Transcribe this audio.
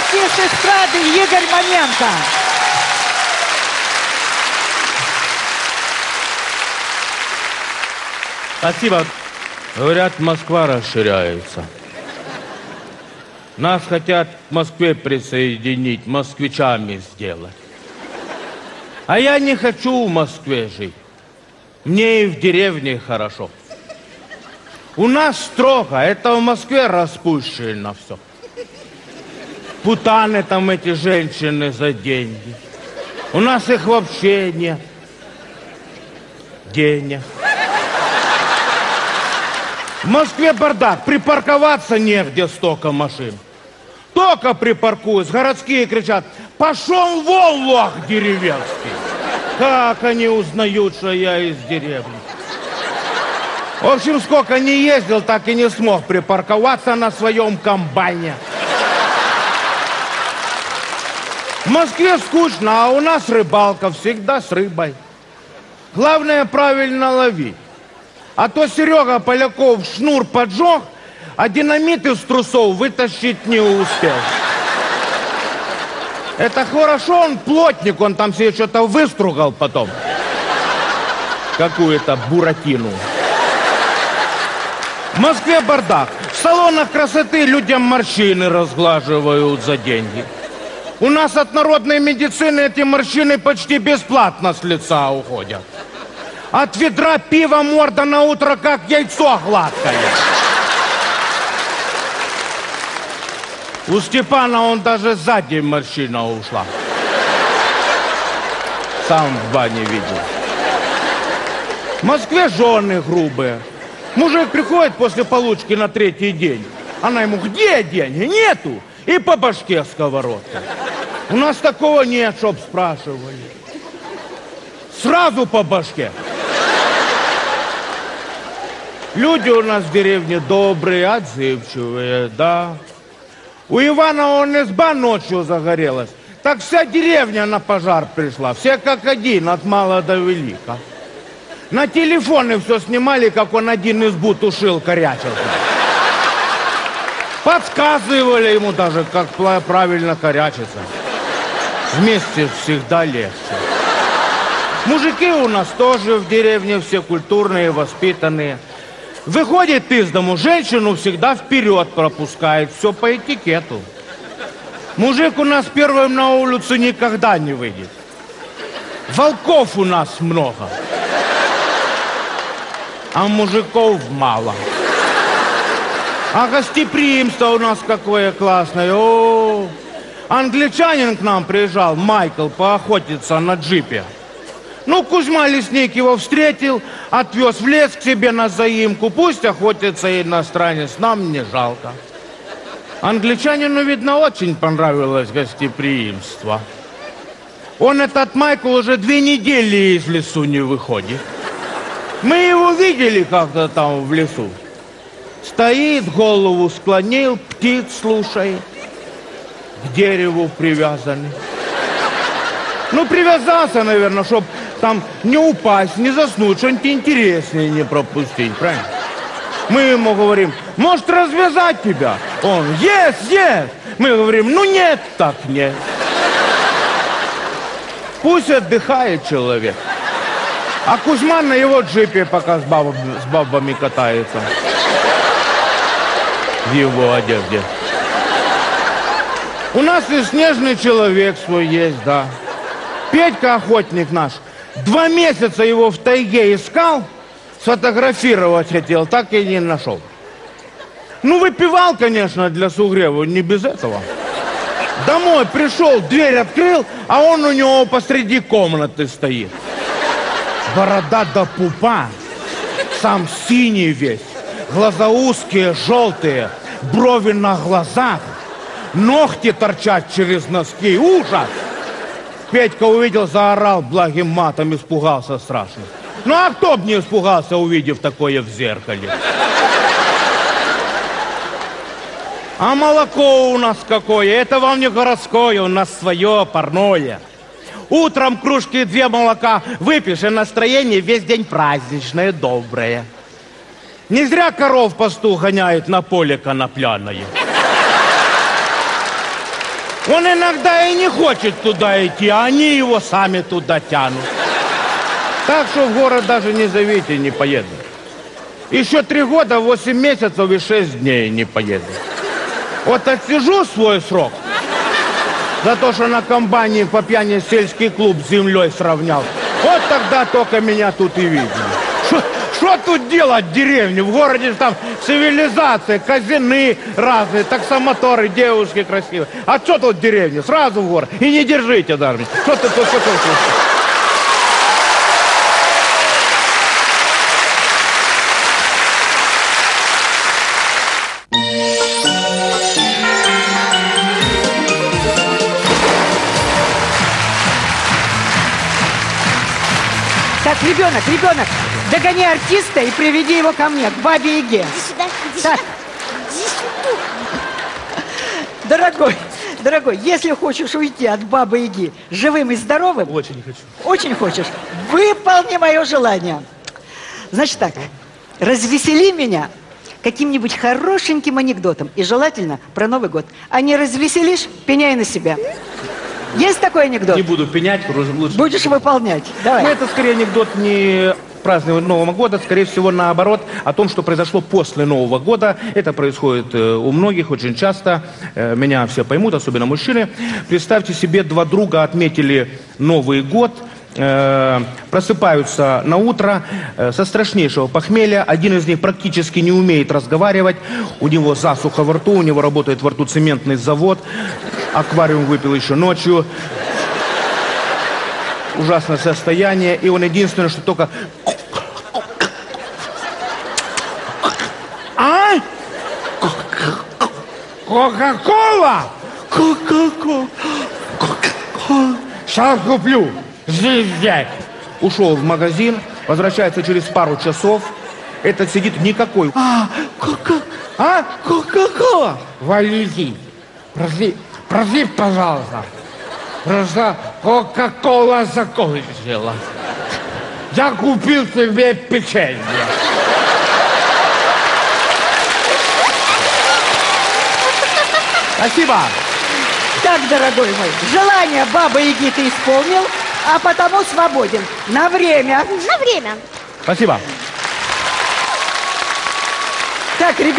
артист эстрады Игорь Маменко. Спасибо. Говорят, Москва расширяется. Нас хотят к Москве присоединить, москвичами сделать. А я не хочу в Москве жить. Мне и в деревне хорошо. У нас строго, это в Москве распущено все. Путаны там эти женщины за деньги. У нас их вообще нет. Денег. В Москве бардак, припарковаться негде, столько машин. Только припаркуюсь, городские кричат: пошел вон, лох деревенский. Как они узнают, что я из деревни? В общем, сколько не ездил, так и не смог припарковаться на своем комбайне. В Москве скучно, а у нас рыбалка, всегда с рыбой. Главное правильно ловить. А то Серега Поляков шнур поджег, а динамит из трусов вытащить не успел. Это хорошо, он плотник, он там себе что-то выстругал потом. Какую-то буратину. В Москве бардак. В салонах красоты людям морщины разглаживают за деньги. У нас от народной медицины эти морщины почти бесплатно с лица уходят. От ведра пива морда на утро как яйцо гладкое. У Степана он даже сзади морщина ушла. Сам в бане видел. В Москве жены грубые. Мужик приходит после получки на третий день. Она ему: где деньги? Нету. И по башке сковородкой. У нас такого нет, чтоб спрашивали. Сразу по башке. Люди у нас в деревне добрые, отзывчивые, да. У Ивана он изба ночью загорелась. Так вся деревня на пожар пришла. Все как один, от мала до велика. На телефоны все снимали, как он один избу тушил, корячился. Подсказывали ему даже, как правильно корячиться. Вместе всегда легче. Мужики у нас тоже в деревне все культурные, воспитанные. Выходит из дому, женщину всегда вперед пропускает. Все по этикету. Мужик у нас первым на улицу никогда не выйдет. Волков у нас много. А мужиков мало. А гостеприимство у нас какое классное. О, англичанин к нам приезжал, Майкл, поохотиться на джипе. Ну, Кузьма Лесник его встретил, отвез в лес к себе на заимку. Пусть охотится иностранец, нам не жалко. Англичанину, видно, очень понравилось гостеприимство. Он, этот Майкл, уже 2 недели из лесу не выходит. Мы его видели как-то там в лесу. Стоит, голову склонил, птиц слушает. К дереву привязанный. Ну, привязался, наверное, чтоб там не упасть, не заснуть, что-нибудь интереснее не пропустить, правильно? Мы ему говорим: может, развязать тебя? Он: yes. Мы говорим: ну нет, так нет. Пусть отдыхает человек. А Кузьма на его джипе пока с бабами катается. В его одежде. У нас и снежный человек свой есть, да. Петька, охотник наш, 2 месяца его в тайге искал, сфотографировать хотел, так и не нашел. Ну, выпивал, конечно, для сугрева, не без этого. Домой пришел, дверь открыл, а он у него посреди комнаты стоит. Борода до пупа, сам синий весь, глаза узкие, желтые, брови на глазах, ногти торчат через носки. Ужас! Петька увидел, заорал благим матом, испугался страшно. Ну а кто б не испугался, увидев такое в зеркале? А молоко у нас какое? Это вам не городское, у нас свое, парное. Утром кружки 2 молока выпьешь, и настроение весь день праздничное, доброе. Не зря коров пастух гоняет на поле конопляное. Он иногда и не хочет туда идти, а они его сами туда тянут. Так что в город даже не зовите, не поеду. Еще 3 года, 8 месяцев и 6 дней не поеду. Вот отсижу свой срок за то, что на комбайне по пьяни сельский клуб с землей сравнял. Вот тогда только меня тут и видно. Что тут делать в деревне? В городе там цивилизация, казины разные, таксомоторы, девушки красивые. А что тут в деревне? Сразу в город. И не держите даже. Что ты тут? Так, ребенок, догони артиста и приведи его ко мне, к бабе Яге. Иди сюда, иди Так. сюда. Иди сюда. Дорогой, если хочешь уйти от бабы Яги живым и здоровым... Очень хочу. Очень хочешь? Выполни мое желание. Значит так, развесели меня каким-нибудь хорошеньким анекдотом. И желательно про Новый год. А не развеселишь, пеняй на себя. Есть такой анекдот? Не буду пенять, лучше. Будешь выполнять. Давай. Но это скорее анекдот не празднования Нового года, скорее всего, наоборот, о том, что произошло после Нового года. Это происходит у многих очень часто. Меня все поймут, особенно мужчины. Представьте себе, 2 друга отметили Новый год, просыпаются на утро со страшнейшего похмелья. Один из них практически не умеет разговаривать. У него засуха во рту, у него работает во рту цементный завод. Аквариум выпил еще ночью. Ужасное состояние. И он единственное, что только... А? Кока-кола? Кока-кола. Сейчас куплю. Здесь. Ушел в магазин, возвращается через пару часов. Этот сидит никакой. Кока-кола. Валентин, проси, пожалуйста. Просто Кока-кола закончила. Я купил себе печенье. Спасибо. Так, дорогой мой, желание бабы Яги ты исполнил, а потому свободен. На время. На время. Спасибо. Так, ребята.